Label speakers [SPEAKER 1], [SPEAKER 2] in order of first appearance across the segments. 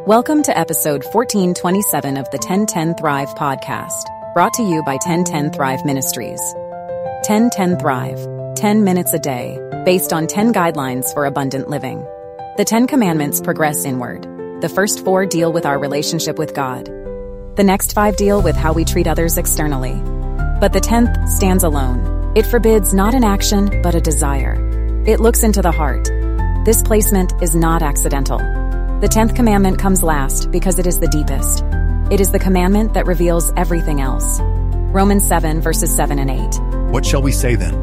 [SPEAKER 1] Welcome to episode 1427 of the 1010 Thrive podcast, brought to you by 1010 Thrive Ministries. 1010 Thrive, 10 minutes a day, based on 10 guidelines for abundant living. The 10 commandments progress inward. The first 4 deal with our relationship with God. The next 5 deal with how we treat others externally. But the 10th stands alone. It forbids not an action, but a desire. It looks into the heart. This placement is not accidental. The 10th commandment comes last because it is the deepest. It is the commandment that reveals everything else. Romans 7 verses 7 and 8.
[SPEAKER 2] What shall we say then?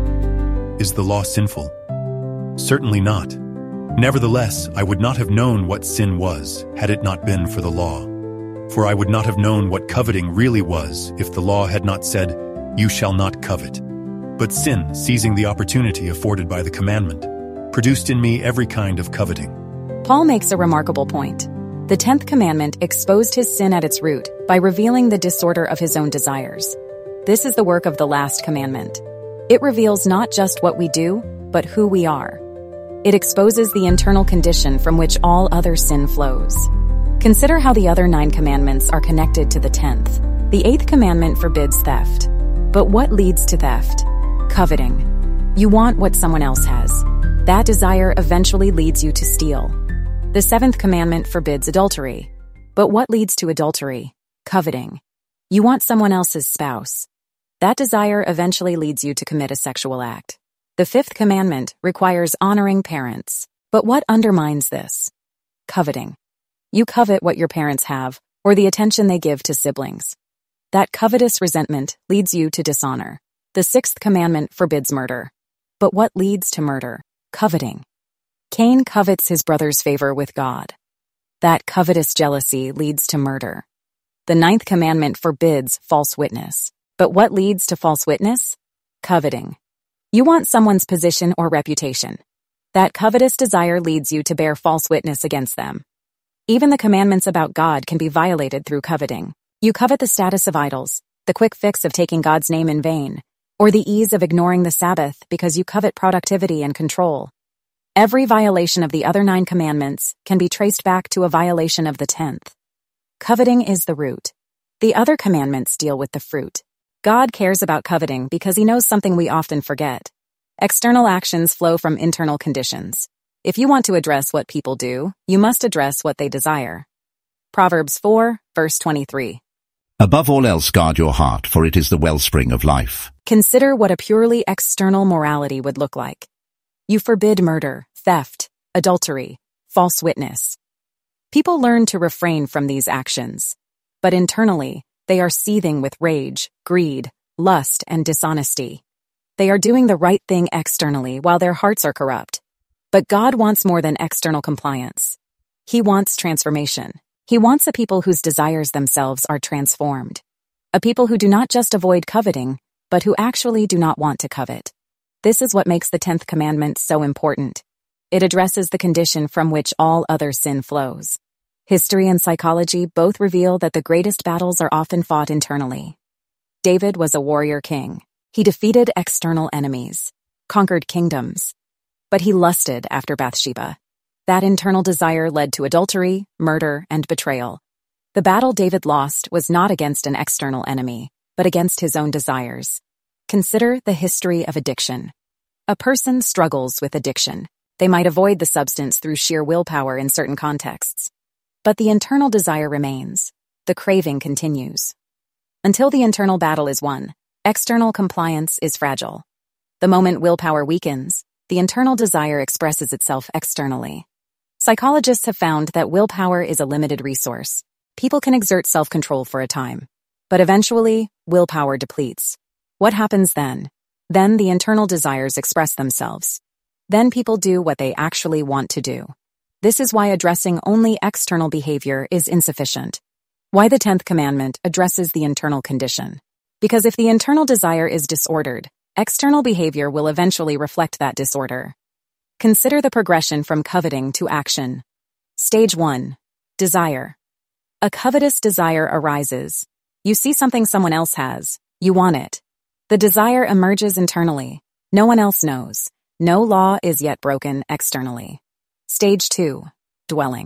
[SPEAKER 2] Is the law sinful? Certainly not. Nevertheless, I would not have known what sin was had it not been for the law. For I would not have known what coveting really was if the law had not said, "You shall not covet." But sin, seizing the opportunity afforded by the commandment, produced in me every kind of coveting.
[SPEAKER 1] Paul makes a remarkable point. The 10th commandment exposed his sin at its root by revealing the disorder of his own desires. This is the work of the last commandment. It reveals not just what we do, but who we are. It exposes the internal condition from which all other sin flows. Consider how the other 9 commandments are connected to the 10th. The 8th commandment forbids theft. But what leads to theft? Coveting. You want what someone else has. That desire eventually leads you to steal. The 7th commandment forbids adultery. But what leads to adultery? Coveting. You want someone else's spouse. That desire eventually leads you to commit a sexual act. The 5th commandment requires honoring parents. But what undermines this? Coveting. You covet what your parents have, or the attention they give to siblings. That covetous resentment leads you to dishonor. The 6th commandment forbids murder. But what leads to murder? Coveting. Cain covets his brother's favor with God. That covetous jealousy leads to murder. The 9th commandment forbids false witness. But what leads to false witness? Coveting. You want someone's position or reputation. That covetous desire leads you to bear false witness against them. Even the commandments about God can be violated through coveting. You covet the status of idols, the quick fix of taking God's name in vain, or the ease of ignoring the Sabbath because you covet productivity and control. Every violation of the other 9 commandments can be traced back to a violation of the 10th. Coveting is the root. The other commandments deal with the fruit. God cares about coveting because he knows something we often forget. External actions flow from internal conditions. If you want to address what people do, you must address what they desire. Proverbs 4, verse 23.
[SPEAKER 3] Above all else, guard your heart, for it is the wellspring of life.
[SPEAKER 1] Consider what a purely external morality would look like. You forbid murder, theft, adultery, false witness. People learn to refrain from these actions, but internally, they are seething with rage, greed, lust, and dishonesty. They are doing the right thing externally while their hearts are corrupt. But God wants more than external compliance. He wants transformation. He wants a people whose desires themselves are transformed. A people who do not just avoid coveting, but who actually do not want to covet. This is what makes the 10th commandment so important. It addresses the condition from which all other sin flows. History and psychology both reveal that the greatest battles are often fought internally. David was a warrior king. He defeated external enemies, conquered kingdoms. But he lusted after Bathsheba. That internal desire led to adultery, murder, and betrayal. The battle David lost was not against an external enemy, but against his own desires. Consider the history of addiction. A person struggles with addiction. They might avoid the substance through sheer willpower in certain contexts. But the internal desire remains. The craving continues. Until the internal battle is won, external compliance is fragile. The moment willpower weakens, the internal desire expresses itself externally. Psychologists have found that willpower is a limited resource. People can exert self-control for a time, but eventually, willpower depletes. What happens then? Then the internal desires express themselves. Then people do what they actually want to do. This is why addressing only external behavior is insufficient. Why the 10th commandment addresses the internal condition. Because if the internal desire is disordered, external behavior will eventually reflect that disorder. Consider the progression from coveting to action. Stage 1. Desire. A covetous desire arises. You see something someone else has. You want it. The desire emerges internally. No one else knows. No law is yet broken externally. Stage 2. Dwelling.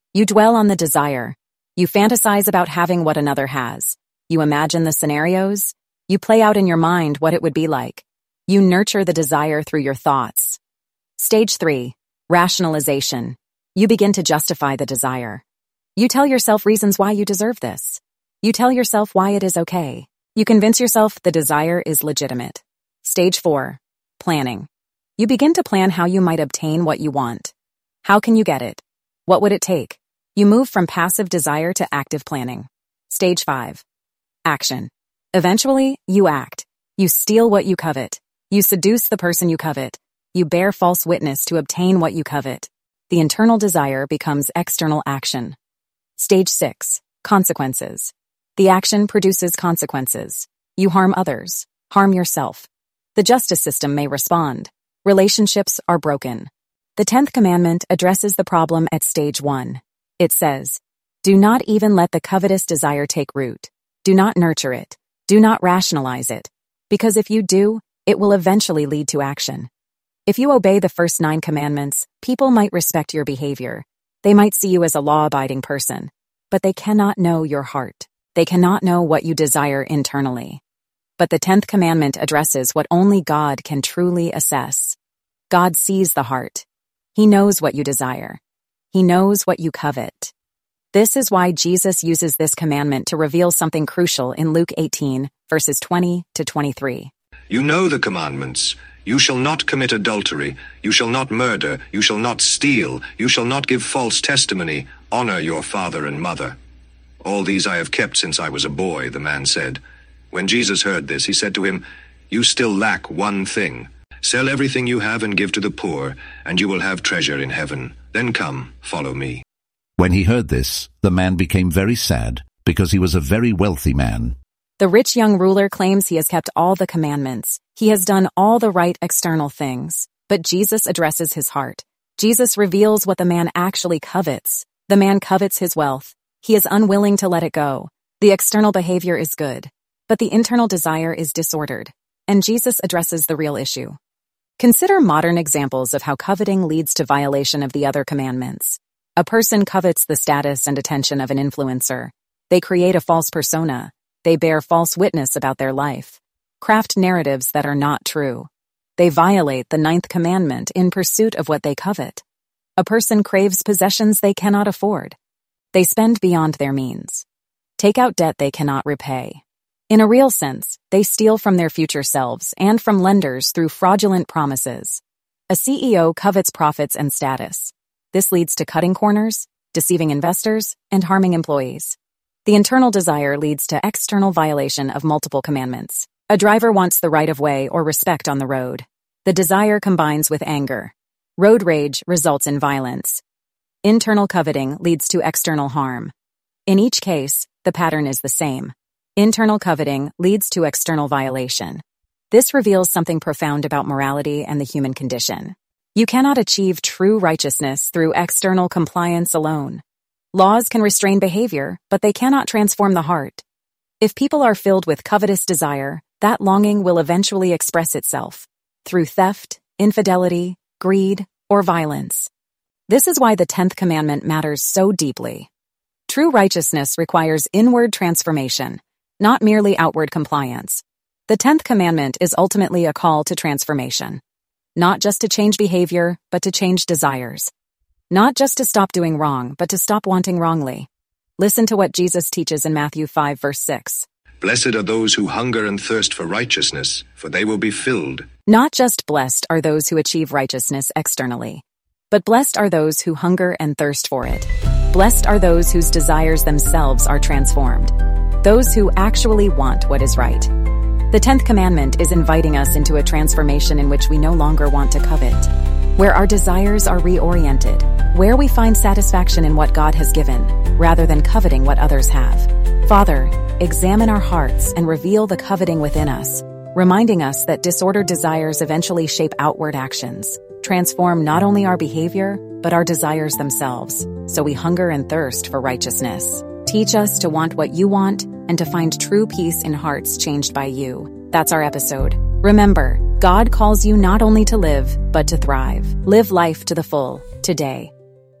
[SPEAKER 1] You dwell on the desire. You fantasize about having what another has. You imagine the scenarios. You play out in your mind what it would be like. You nurture the desire through your thoughts. Stage 3. Rationalization. You begin to justify the desire. You tell yourself reasons why you deserve this. You tell yourself why it is okay. You convince yourself the desire is legitimate. Stage 4. Planning. You begin to plan how you might obtain what you want. How can you get it? What would it take? You move from passive desire to active planning. Stage 5. Action. Eventually, you act. You steal what you covet. You seduce the person you covet. You bear false witness to obtain what you covet. The internal desire becomes external action. Stage 6. Consequences. The action produces consequences. You harm others. Harm yourself. The justice system may respond. Relationships are broken. The 10th commandment addresses the problem at stage 1. It says, "Do not even let the covetous desire take root. Do not nurture it. Do not rationalize it. Because if you do, it will eventually lead to action." If you obey the first 9 commandments, people might respect your behavior. They might see you as a law-abiding person. But they cannot know your heart. They cannot know what you desire internally. But the 10th commandment addresses what only God can truly assess. God sees the heart. He knows what you desire. He knows what you covet. This is why Jesus uses this commandment to reveal something crucial in Luke 18, verses 20 to 23.
[SPEAKER 4] You know the commandments. You shall not commit adultery. You shall not murder. You shall not steal. You shall not give false testimony. Honor your father and mother. All these I have kept since I was a boy, the man said. When Jesus heard this, he said to him, You still lack one thing. Sell everything you have and give to the poor, and you will have treasure in heaven. Then come, follow me.
[SPEAKER 3] When he heard this, the man became very sad, because he was a very wealthy man.
[SPEAKER 1] The rich young ruler claims he has kept all the commandments. He has done all the right external things. But Jesus addresses his heart. Jesus reveals what the man actually covets. The man covets his wealth. He is unwilling to let it go. The external behavior is good, but the internal desire is disordered. And Jesus addresses the real issue. Consider modern examples of how coveting leads to violation of the other commandments. A person covets the status and attention of an influencer. They create a false persona. They bear false witness about their life. Craft narratives that are not true. They violate the 9th commandment in pursuit of what they covet. A person craves possessions they cannot afford. They spend beyond their means. Take out debt they cannot repay. In a real sense, they steal from their future selves and from lenders through fraudulent promises. A CEO covets profits and status. This leads to cutting corners, deceiving investors, and harming employees. The internal desire leads to external violation of multiple commandments. A driver wants the right of way or respect on the road. The desire combines with anger. Road rage results in violence. Internal coveting leads to external harm. In each case, the pattern is the same. Internal coveting leads to external violation. This reveals something profound about morality and the human condition. You cannot achieve true righteousness through external compliance alone. Laws can restrain behavior, but they cannot transform the heart. If people are filled with covetous desire, that longing will eventually express itself through theft, infidelity, greed, or violence. This is why the 10th commandment matters so deeply. True righteousness requires inward transformation, not merely outward compliance. The 10th commandment is ultimately a call to transformation. Not just to change behavior, but to change desires. Not just to stop doing wrong, but to stop wanting wrongly. Listen to what Jesus teaches in Matthew 5, verse 6.
[SPEAKER 4] Blessed are those who hunger and thirst for righteousness, for they will be filled.
[SPEAKER 1] Not just blessed are those who achieve righteousness externally, but blessed are those who hunger and thirst for it. Blessed are those whose desires themselves are transformed. Those who actually want what is right. The 10th commandment is inviting us into a transformation in which we no longer want to covet, where our desires are reoriented, where we find satisfaction in what God has given, rather than coveting what others have. Father, examine our hearts and reveal the coveting within us, reminding us that disordered desires eventually shape outward actions, transform not only our behavior, but our desires themselves, so we hunger and thirst for righteousness. Teach us to want what you want and to find true peace in hearts changed by you. That's our episode. Remember, God calls you not only to live, but to thrive. Live life to the full, today.